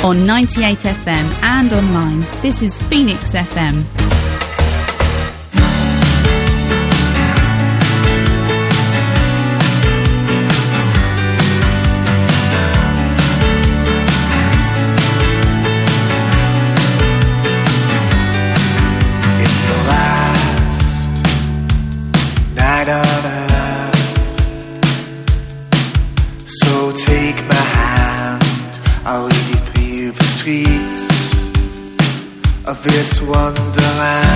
on 98 FM and online. This is Phoenix FM. This wonderland.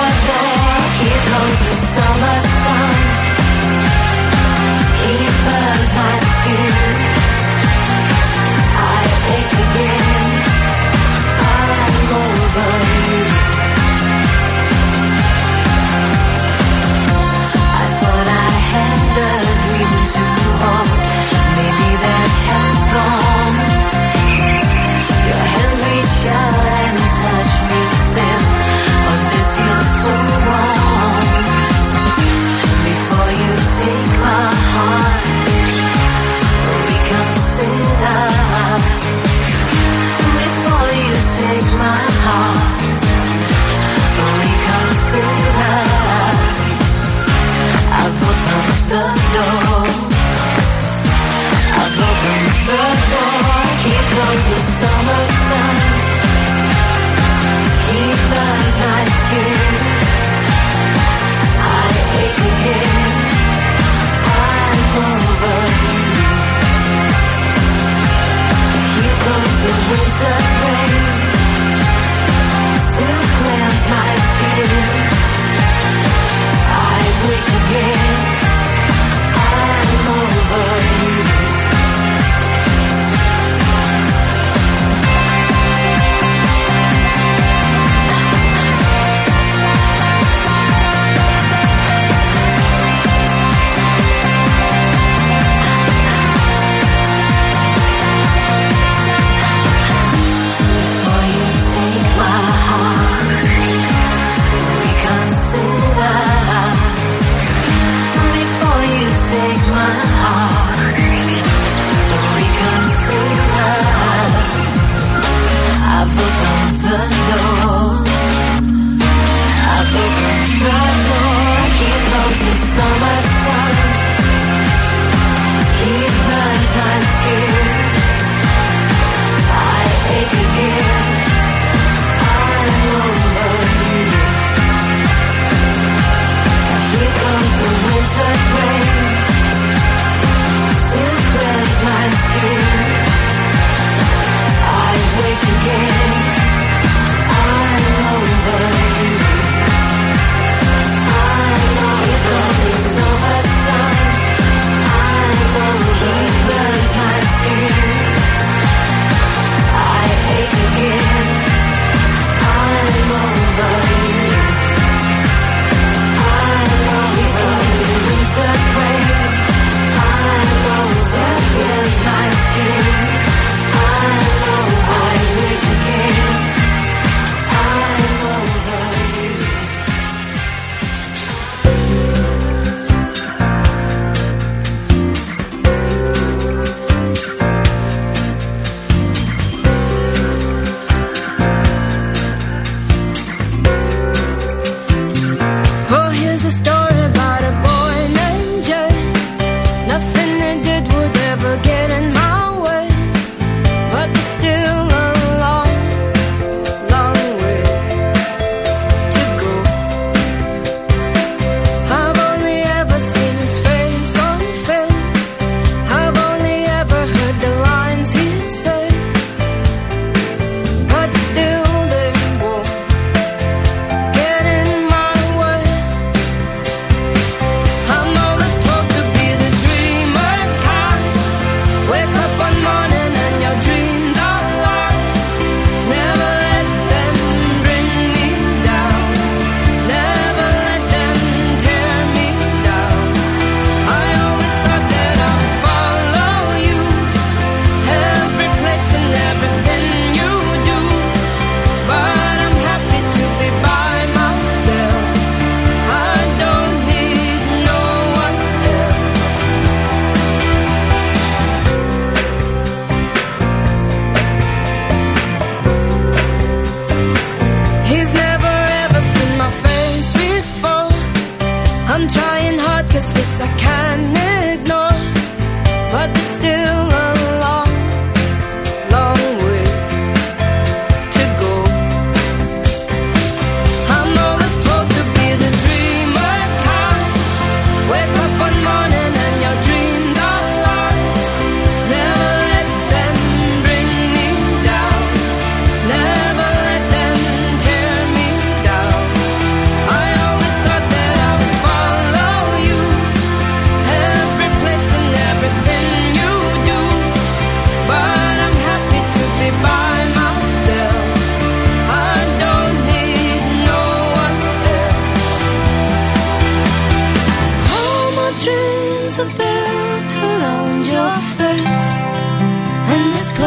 Here comes the summer sun. Keep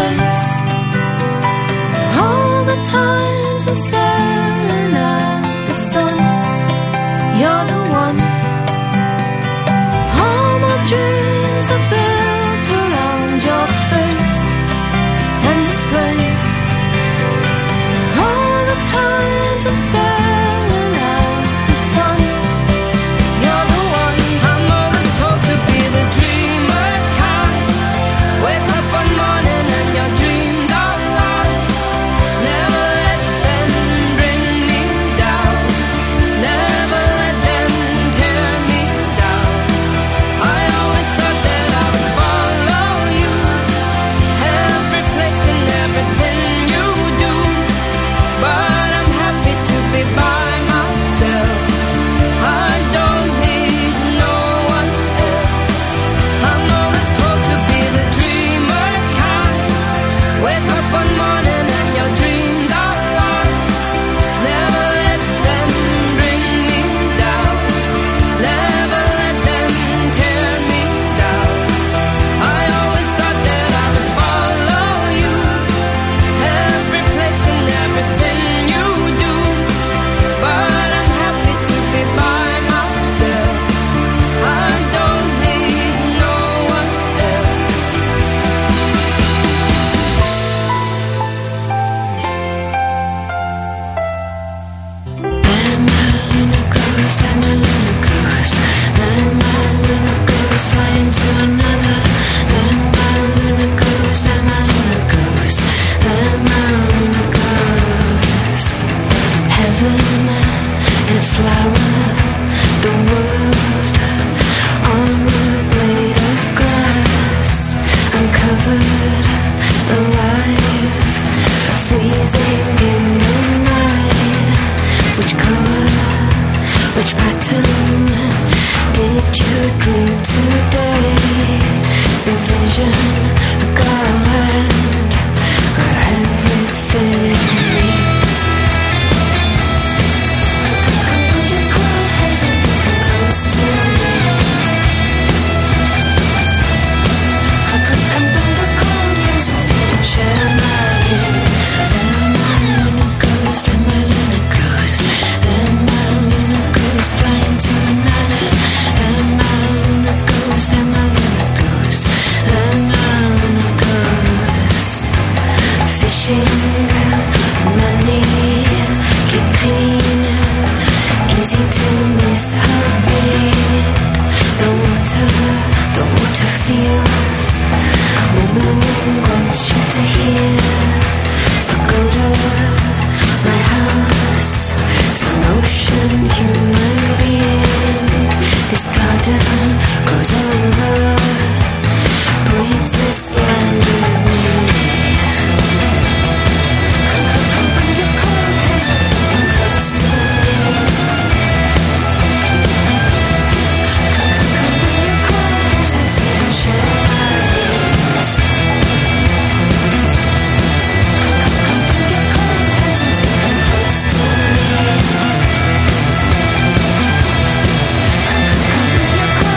face. All the times I'm staring at the sun, you're the one. All my dreams are built around your face and this place. All the times I'm staring at the sun, you're the one. I'm always told to be the dreamer kind. Wake up one morning and your dreams are alive. Never let them bring me down. Never let them tear me down. I always thought that I would follow you, every place and everything you do. But I'm happy to be by myself. I don't need no one else. I'm always told to be the dreamer kind. Wake up one morning and your dreams are alive. Never let them bring me down. Never let them tear me down. I always thought that I would follow you, every place and everything you do. But I'm happy to be by myself. I don't need no one else. There my Luna goes, there my Luna goes. There my Luna goes, flying to another. There my Luna goes, there my Luna goes. There my Luna goes. Heaven in a flower, the world on a blade of grass. I'm covered, alive, freezing in the night. Which color, which pattern did you dream today? The vision, a garland, where everything meets. Come put your cold hands and think I'm close to me. Come put your cold hands and think and share my ears. There my Luna goes, there my Luna goes. There my Luna goes, flying to another. There my Luna goes, there my Luna goes. There my Luna goes. Fishing, money, get clean, easy to miss her being. The water feels, murmuring, want you to hear. Pagoda, my house, some ocean, human being. This garden grows over, breathes this land with me. Come bring your cold hands and think I'm close to me. Come bring your cold hands and think and share my ears. Come bring your cold hands and think I'm close to me. Come bring your cold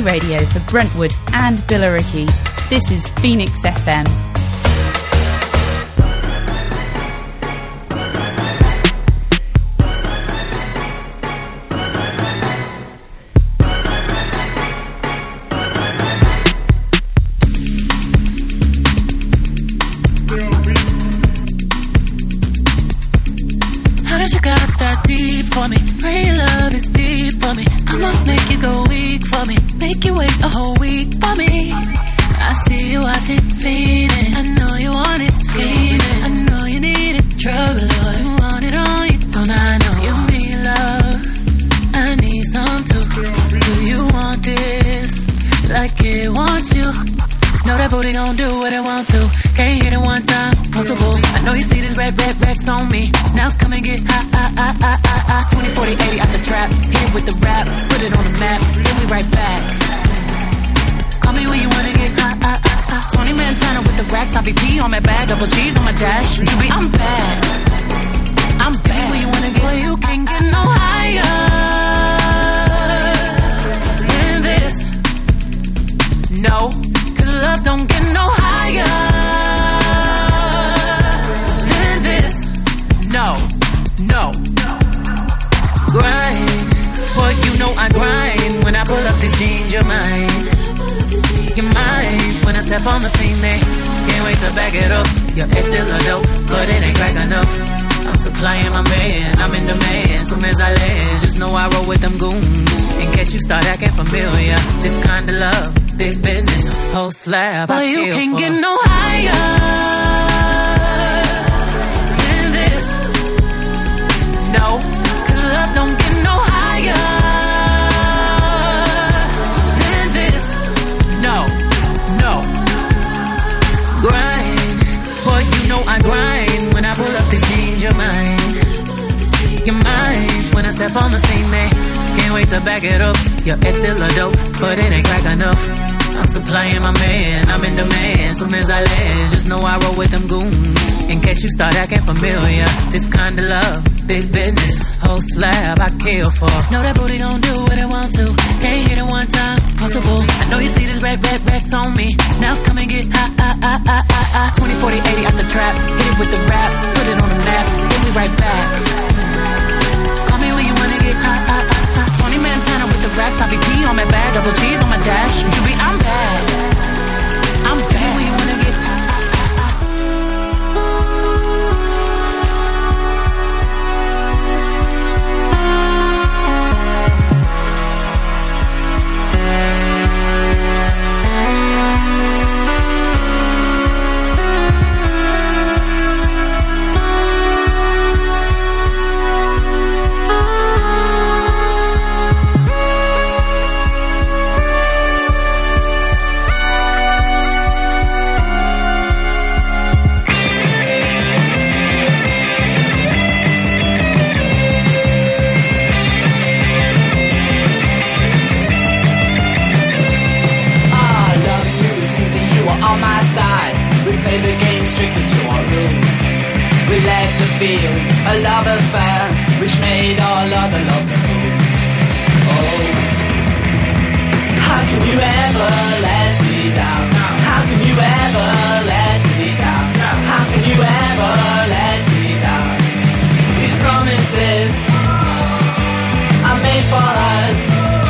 radio for Brentwood and Billericay. This is Phoenix FM. Slab, but you can't get no higher than this. No, 'cause love don't get no higher than this. No, no. Grind, boy, you know I grind. When I pull up to change your mind. Your mind, when I step on the scene, man. Can't wait to back it up. Your ex still a dope, but it ain't crack enough. I'm supplying my man, I'm in demand. Soon as I land, just know I roll with them goons. In case you start acting familiar, this kind of love, big business, whole slab I kill for. Know that booty gon' do what it want to. Can't hit it one time, multiple. I know you see this red racks on me. Now come and get high. 20, 40, 80 out the trap. Hit it with the rap, put it on the map. Then we right back. Call me when you wanna get high. 20 Montana with the racks. I be P on my bag, double G's on my dash. You be, I'm bad. I'm bad. When you wanna get strictly to our rules. We left the field, a love affair, which made all other lovers fools. Oh, how can you ever let me down? How can you ever let me down? How can you ever let me down? These promises are made for us.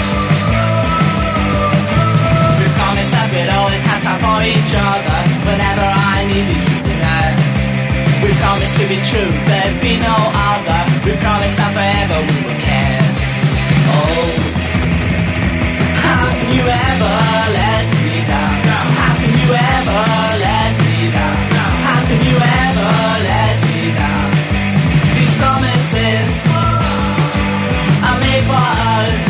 We promised that we'd always have time for each other whenever I needed you tonight. We promised to be true, there'd be no other. We promised that forever we would care. Oh, how can you ever let me down? How can you ever let me down? How can you ever let me down? These promises are made for us.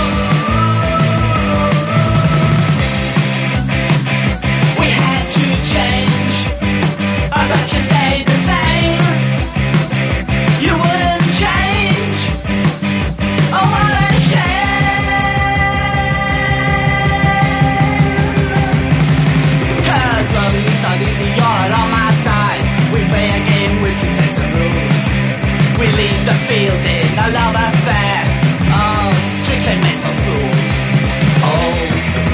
We had to change, but you stayed the same. You wouldn't change. Oh, what a shame. 'Cause loving you's not easy, you're on my side. We play a game with two sets of rules. We leave the field in a love affair. Oh, strictly meant for fools. Oh,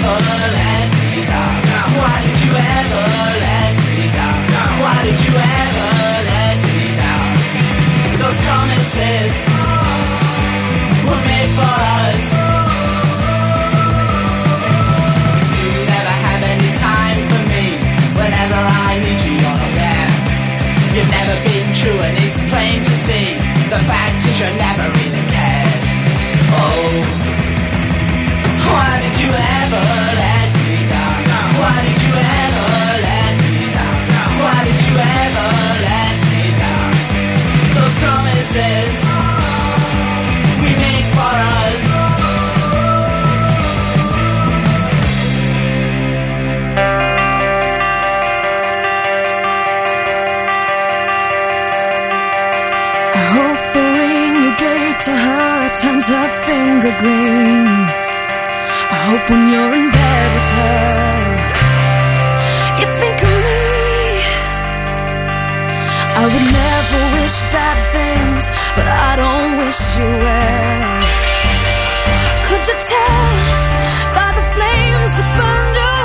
ever let me down? Why did you ever let me down? Why did you ever let me down? Those promises were made for us. You never have any time for me. Whenever I need you, you're there. You've never been true and it's plain to see. The fact is you never really cared. Oh, why did you ever let me down? Why did you ever let me down? Why did you ever let me down? Those promises we made for us. I hope the ring you gave to her turns her finger green. I hope when you're in bed with her, you think of me. I would never wish bad things, but I don't wish you well. Could you tell by the flames that burned your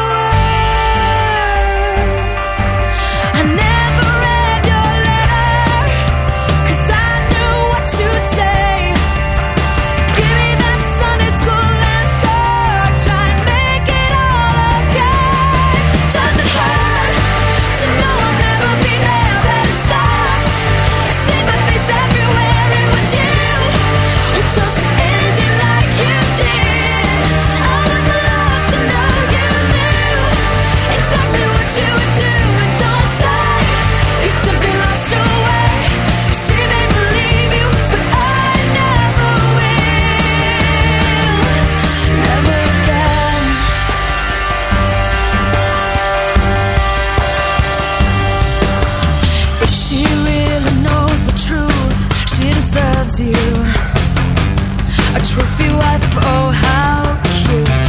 eyes? I never read your letter, 'cause I knew what you'd say. Give me that Sunday school answer, try and make it all okay. Does it hurt to know I'll never be there, but it sucks. I see my face everywhere, it was you who chose to end it like you did. I was the last to know you knew exactly what you would do, and don't say you simply lost your way. She may believe you, but I never will. Never again. If she really knows the truth, she deserves you. A trophy wife, oh how cute.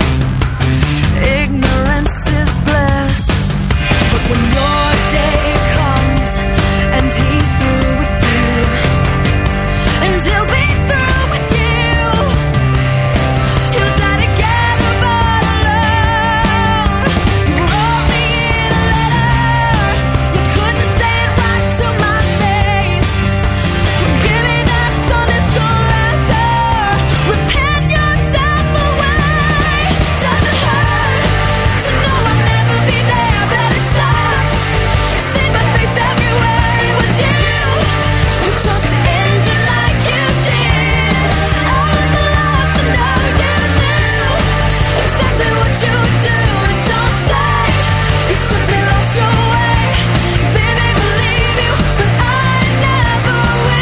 Ignorance is bliss, but when your day comes and he's through with you, and he'll be through with you, you'll die together but alone. You wrote me in a letter, you couldn't say it right to my face. Give me that Sunday school answer, repent yourself away. Does it hurt to know I'll never be there, but it sucks. You see my face everywhere, it was you who chose to end it like you did. I was the last to know you knew exactly what you would do, and don't say you simply lost your way. They may believe you, but I never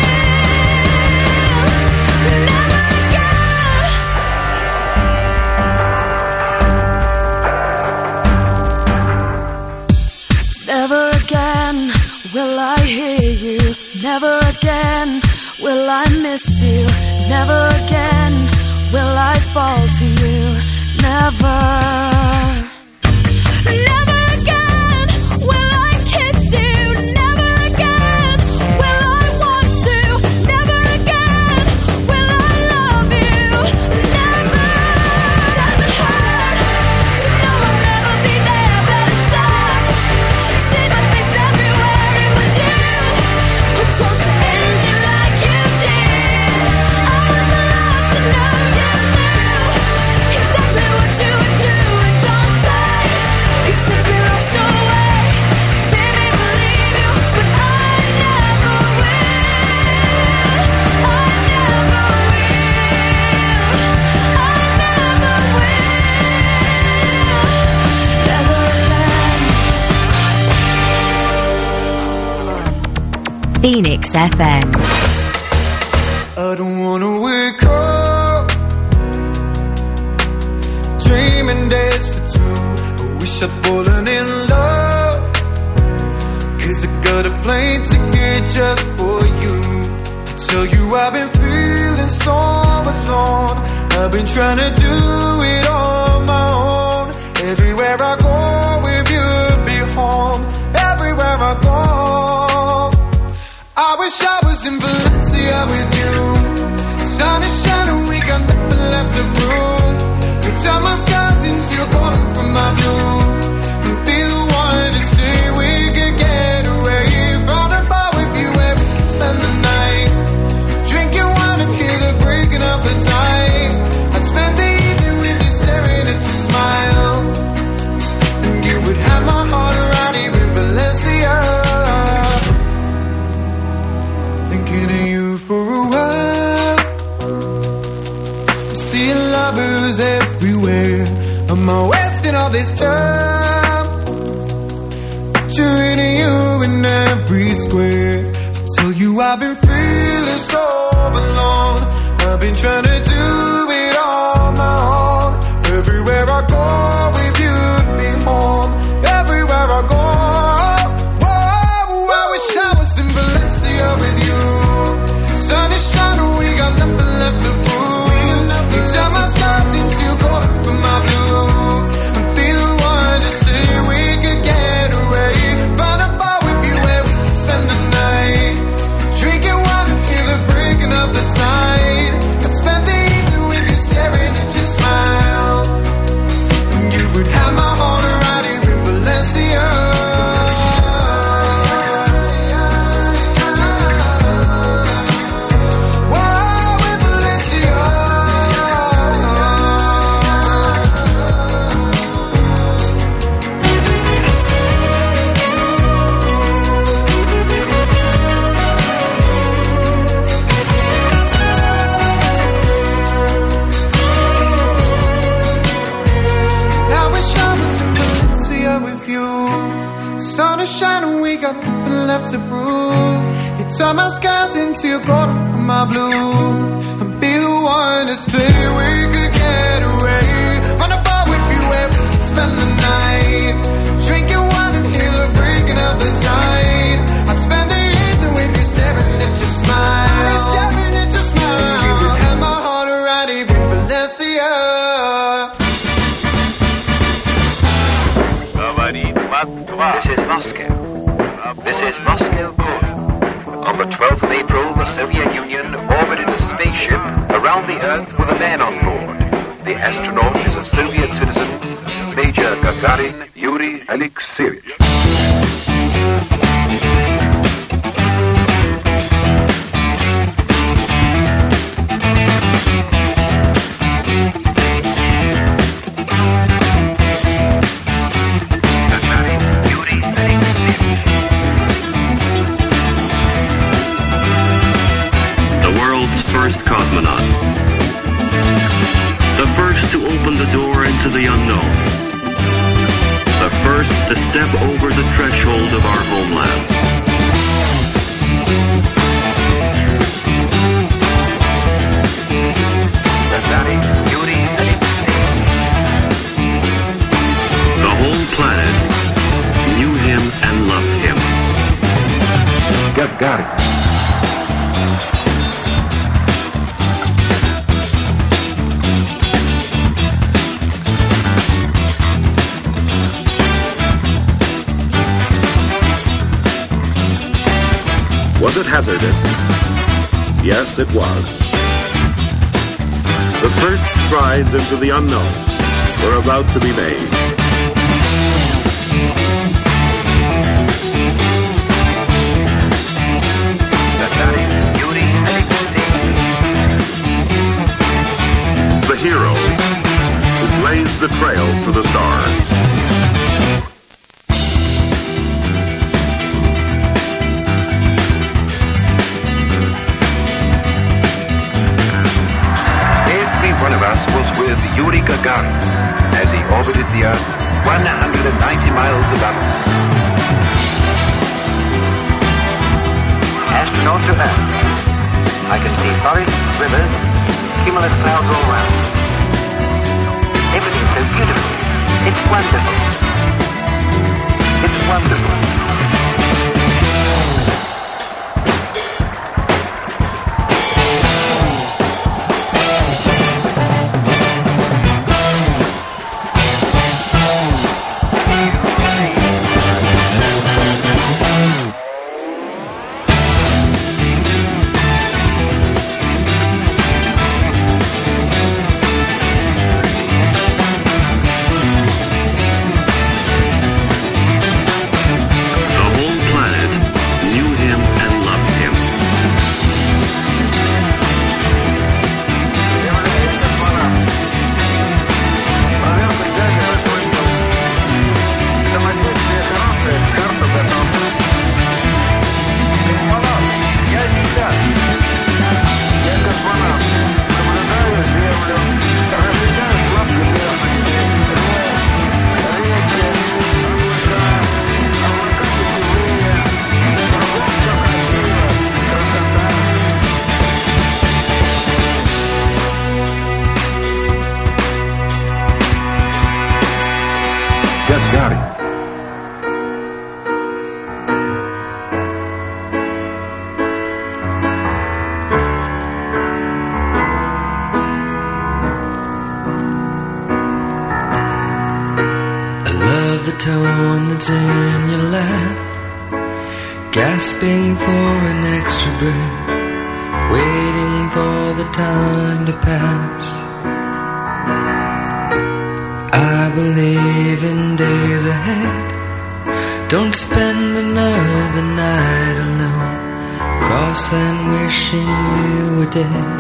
will. Never again. Never again will I hear you. Never again will I miss you. Never again will I fall to you. Never. Never again will I kiss you. Never again will I want to. Never again will I love you. Never. Does it hurt to know I'll never be there, but it sucks. See my face everywhere, it was you who chose to end it like you did. I was the last to know you knew exactly what you would do, and don't say you simply lost your way. They may believe you, but I never will. I never will. I never will. Never again. Phoenix FM. I don't wanna wake up dreaming days for two. I wish I'd fallen in love, 'cause I got a plane ticket just for you. I tell you I've been feeling so alone. I've been trying to do it on my own. Everywhere I go with you, be home. Everywhere I go, I wish I was in Valencia with you. Sun is shining, we got nothing left to prove. Good time my skies into wasting all this time. Picturing you in every square. I tell you I've been feeling so alone. I've been trying to do it on my own. Everywhere I go with you to be home. Everywhere I go. Whoa, I wish I was in Valencia with you. Sun is shining, we got nothing left to prove. You tell my scars into gold from my blue. And be the one to say we could get away. Find a bar with you where we can spend the night. Drinking wine and hear the breaking of the tide. I'd spend the evening with you staring at your smile. And you would have my heart right here in Valencia. Sun is shining, we got nothing left to prove. You turn my skies into your golden from my blue. And be the one to stay, we could get away. Find a bar with you where we can spend the night. Drinking wine and hear the breaking of the tide. I'd spend the evening with you staring at your smile. Staring at your smile. And you would have my heart right here in Valencia. This is Moscow. This is Moscow Core. On the 12th of April, the Soviet Union orbited a spaceship around the Earth with a man on board. The astronaut is a Soviet citizen, Major Gagarin Yuri Alexeyevich. Cosmonaut. The first to open the door into the unknown. The first to step over the threshold of our homeland. The whole planet knew him and loved him. Gagarin. Was it hazardous? Yes, it was. The first strides into the unknown were about to be made. The hero who blazed the trail to the stars. Yuri Gagarin, as he orbited the Earth 190 miles above us. Astronaut to Earth. I can see forests, rivers, cumulus clouds all around. Everything's so beautiful. It's wonderful. It's wonderful. Gaspari. I love the tone that's in your laugh, gasping for an extra breath, waiting for the time to pass. I believe in days ahead. Don't spend another night alone, cross and wishing you were dead.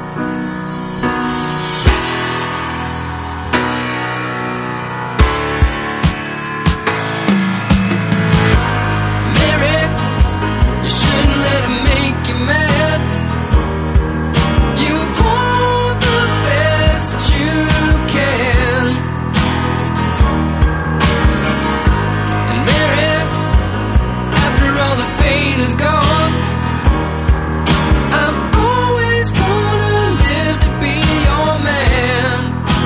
Mary, you shouldn't let him make you mad. You hold the best you can. And Mary, after all the pain is gone, I'm always gonna live to be your man.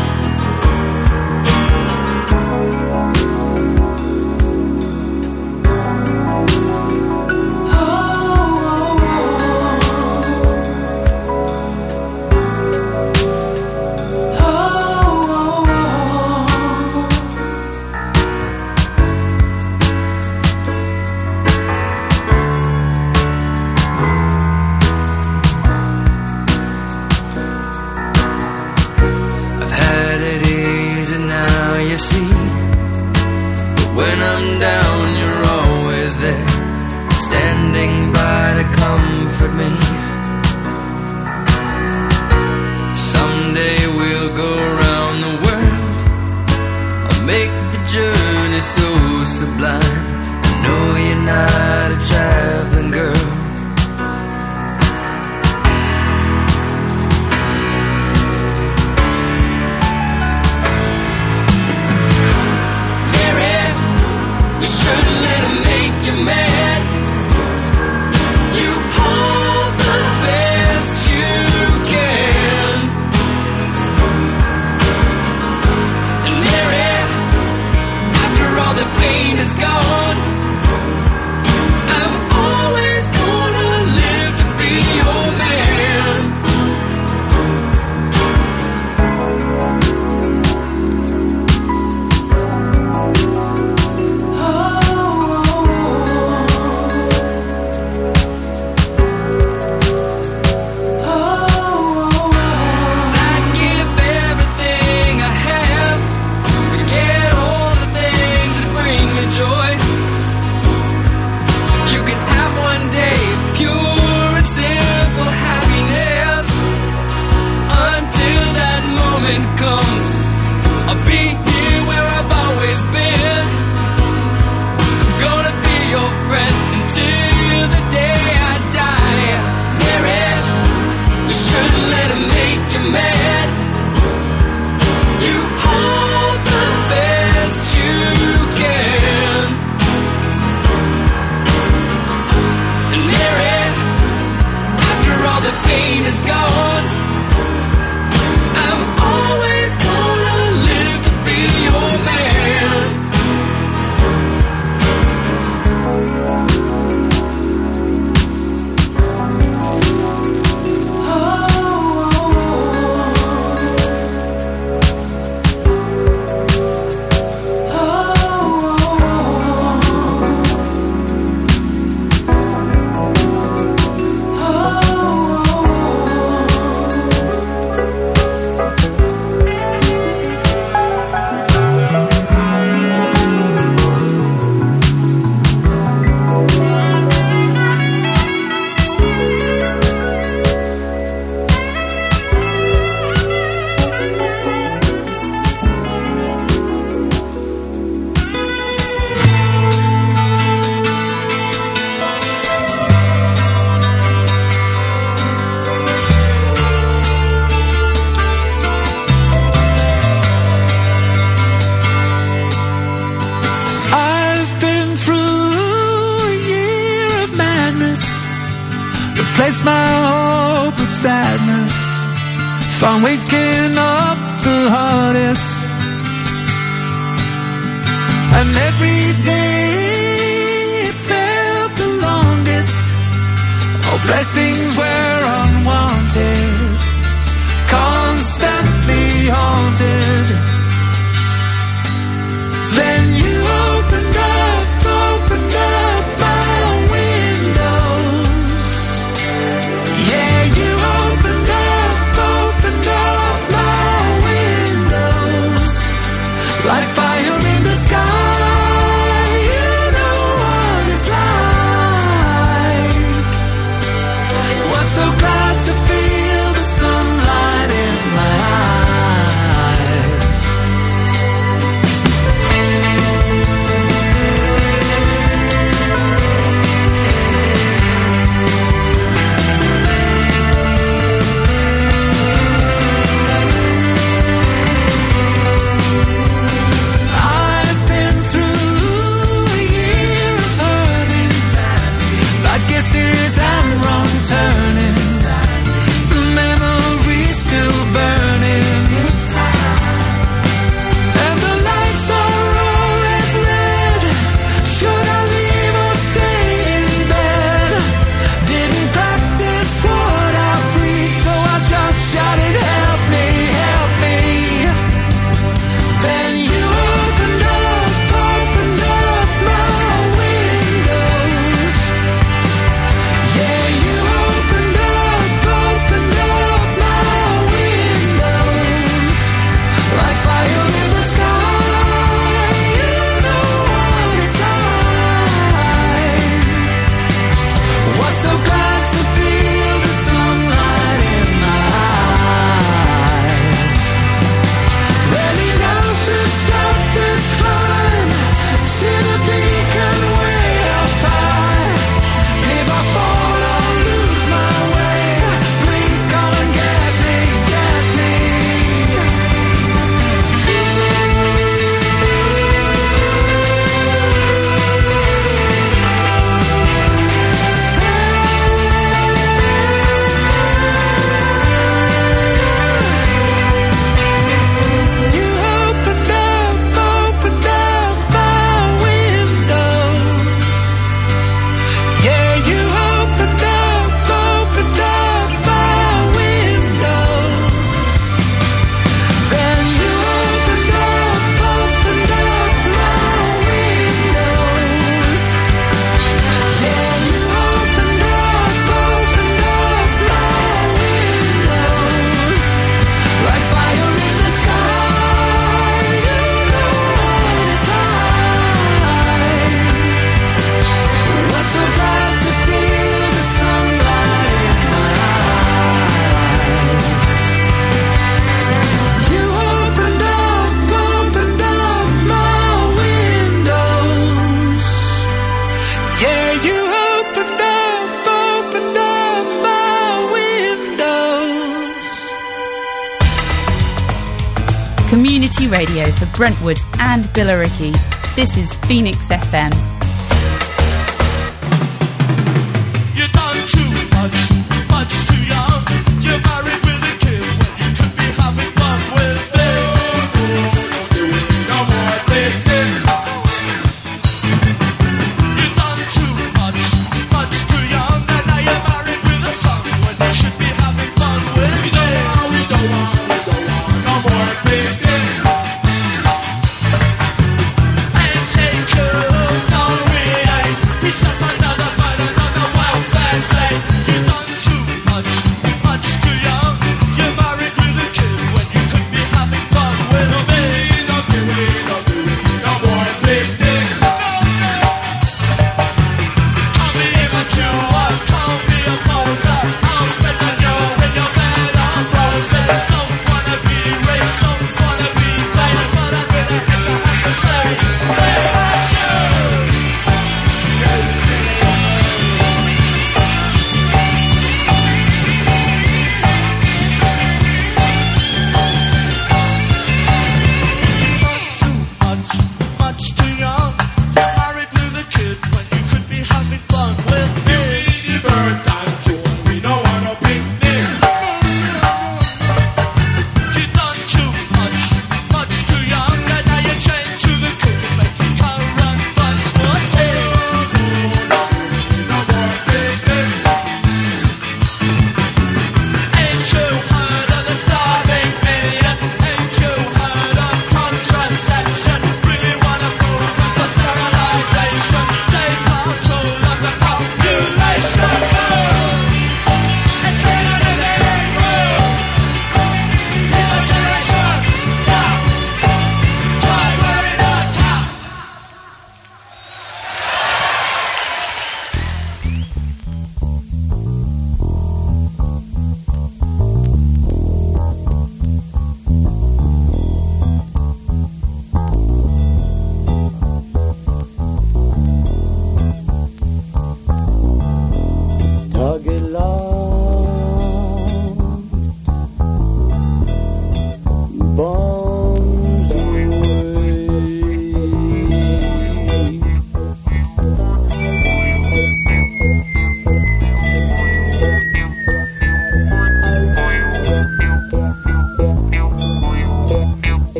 I've had it easy now, you see. But when I'm down, you're always there, standing by to comfort me. Someday we'll go around the world, I'll make the journey so sublime. I know you're not a traveling girl. Mary, you shouldn't let him make you mad. You hold the best you can. And Mary, after all the pain is gone, I'm always gonna live to be your man. I'd give everything I have, forget all the things that bring me joy. You can have one day pure and simple happiness. Until that moment comes, I'll be here where I've always been. I'm gonna be your friend until the day I die. Mary, you shouldn't let him make you mad. You hold the best you can. And Mary, after all the pain is gone, I'm always gonna live to be your man. I've been through a year of madness, replaced my hope with sadness, found waking up the hardest. every day it felt the longest. All blessings were unwanted, constantly haunted. Then you opened up my windows. Yeah, you opened up my windows. Like fire in the sky, you know what it's like. Was so glad to feel the sunlight in my eyes. I've been through a year of hurting, bad guesses and wrong turnings. The memories still burning, and the lights are rolling red. Should I leave or stay in bed? Didn't practice what I preached, so I just shouted, help me, help me. Then you opened up my windows. Yeah, you opened up my windows. Like fire in the sky, you know what it's like. Was so glad to feel the sunlight in my eyes. Ready now to start this climb. See the beacon way up high. If I fall or lose my way, please come and get me, get me. You opened up my windows. Yeah, you opened up my windows. Then you opened up my windows. Yeah, you opened up my windows. Like fire in the sky, you know what it's like. Was so glad to feel the sunlight in my eyes. You opened up my windows. Yeah, you opened up my windows. Community radio for Brentwood and Billericay. This is Phoenix FM. You done too much too young. You're married with a kid when you could be having fun with me. No more baby. You done too much too young, and now you're married with a son when you should be having fun with me. We don't want no more baby. And take care of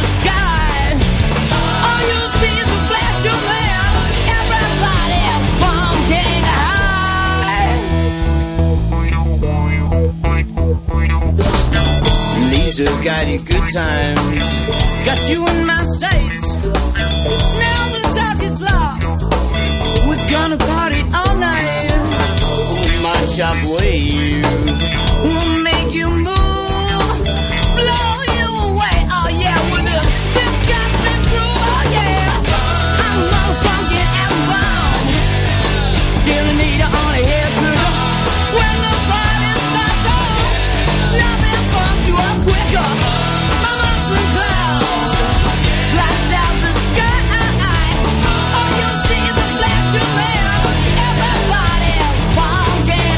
the sky. All you see is a flash of man. Everybody's funking high. Laser guided good times got you in my sights. Now the talk is loud. We're gonna party all night. My shockwave will make you move, blow you away. Oh yeah, with this gospel groove. Oh yeah, I'm motherfucking and bound. Terminator on a head trigger. When the party starts on, nothing bumps you up quicker. My mushroom cloud blacks out the sky. All you see is a flash of man. Everybody's funkin'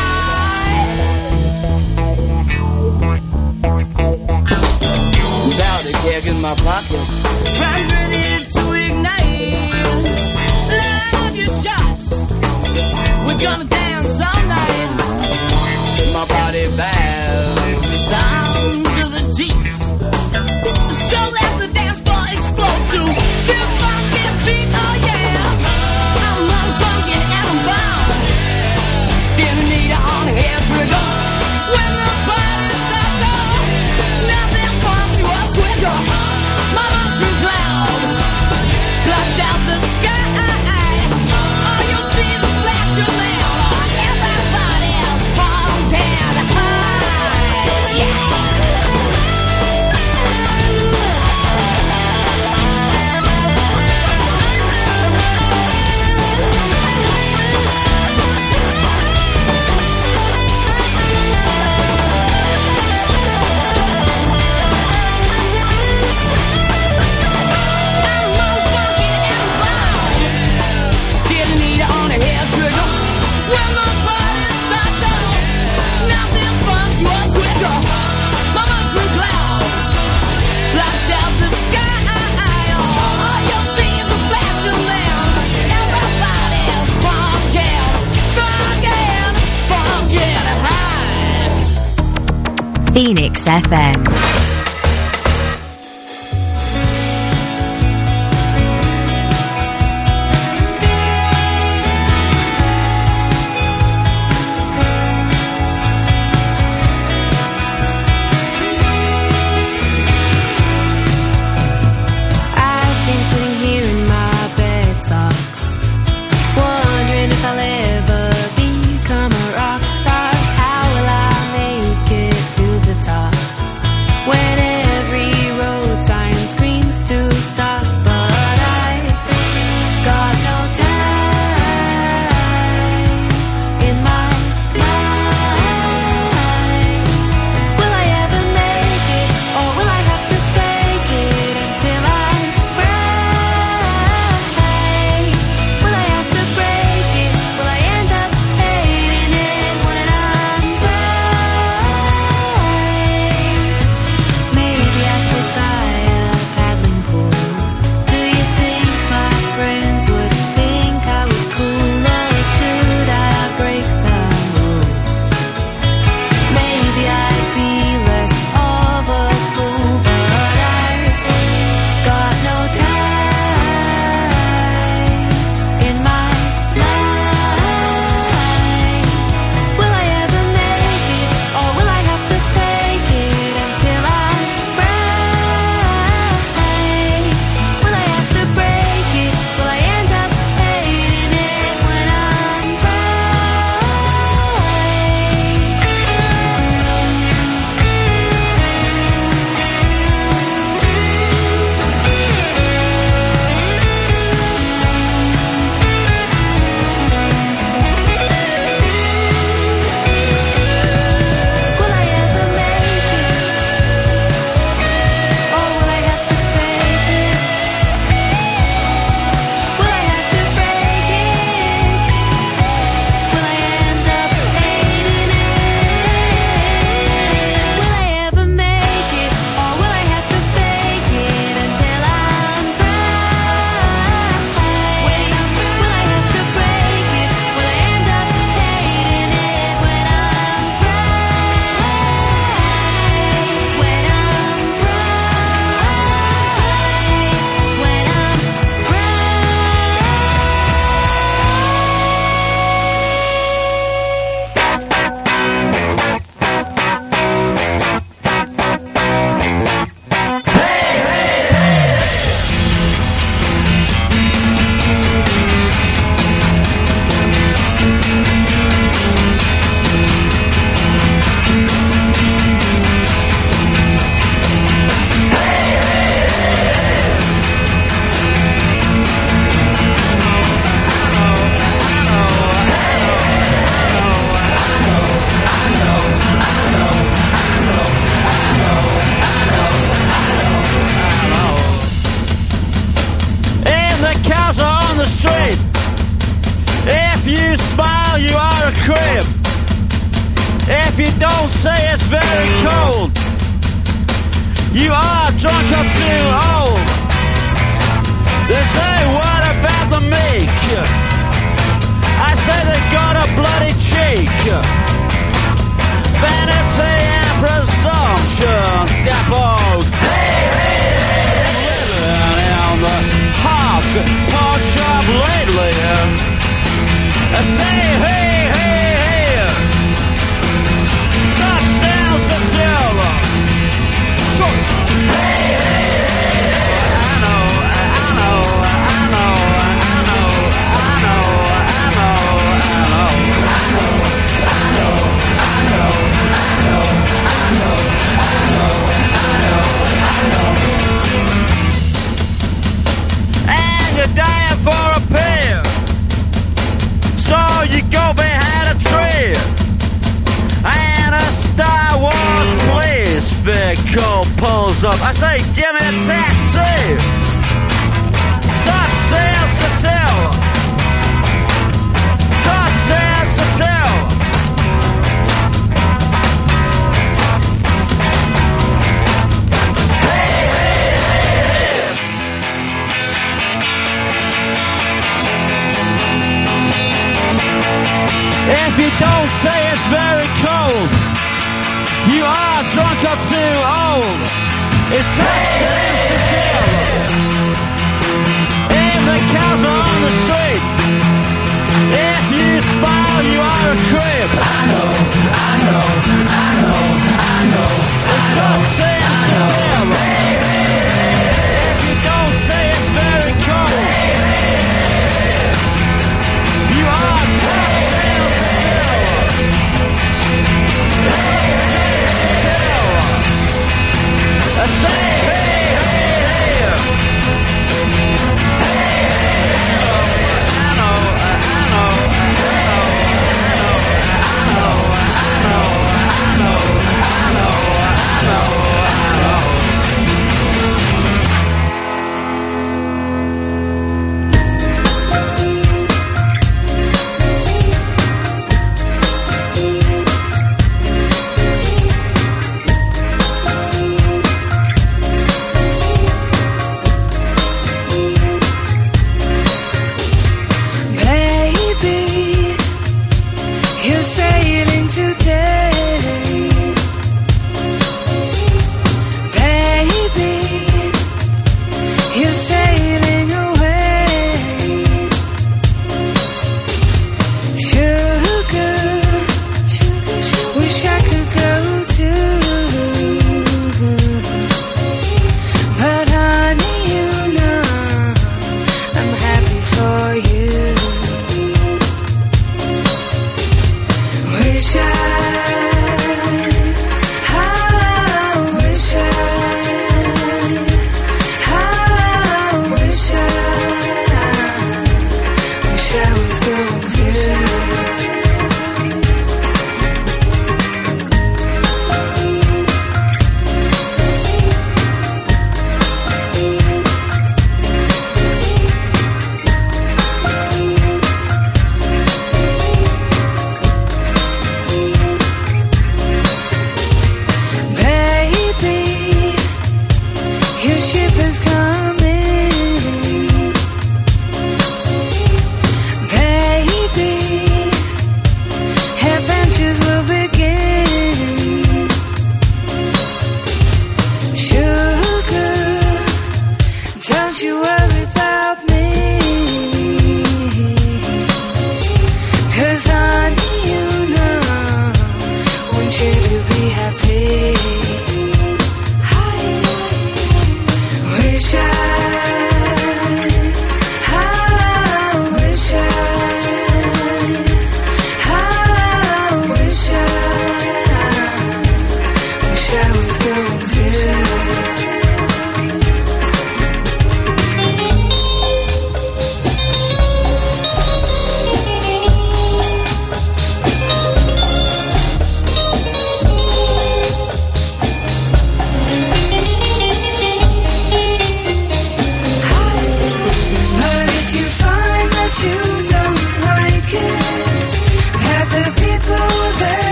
high. Powder keg in my pocket, prime's ready to ignite. Light up your shots, we're gonna dance all night. My body bows sound to the G. So let the dance floor explode to this funky beat. Oh yeah, I'm motherfucking and I'm bound. Terminator on the hair trigger. When the party starts on, nothing bumps you up quicker. My mushroom cloud blocks out the sky. All you see is a flash of man. Everybody else funkin' high. Yeah. Phoenix FM. When street. If you smile, you are a crib. If you don't say it's very cold, you are drunk or too old. They say, what about the meek? I say they got a bloody cheek. Vanity and presumption, dappled. Hey, hey, hey, living in the hog pawn shop lately. I say, hey, hey, hey. That sounds a silver. Hey, hey, hey. I know, I know, I know, I know, I know, I know, I know, I know, I know, I know, I know, I know, I know, I know. And you're dying for a pill, so you go behind a tree. And a Star Wars police vehicle pulls up. I say, give me a taxi. Top sales to tell. Top sales to tell. Hey, hey, hey, hey. If you don't say it's very cold, you are drunk or too old. It's time to chill. If the cows are on the street, if you smile, you are a crib. I know, I know, I know, I know. It's time to chill. If you don't say it's very cold, you are drunk. I say, hey, hey, hey. Hey, hey, I know, I know, I know, I know, I know, I know, I know, I know, I know.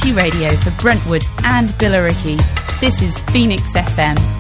community radio for Brentwood and Billericay. This is Phoenix FM.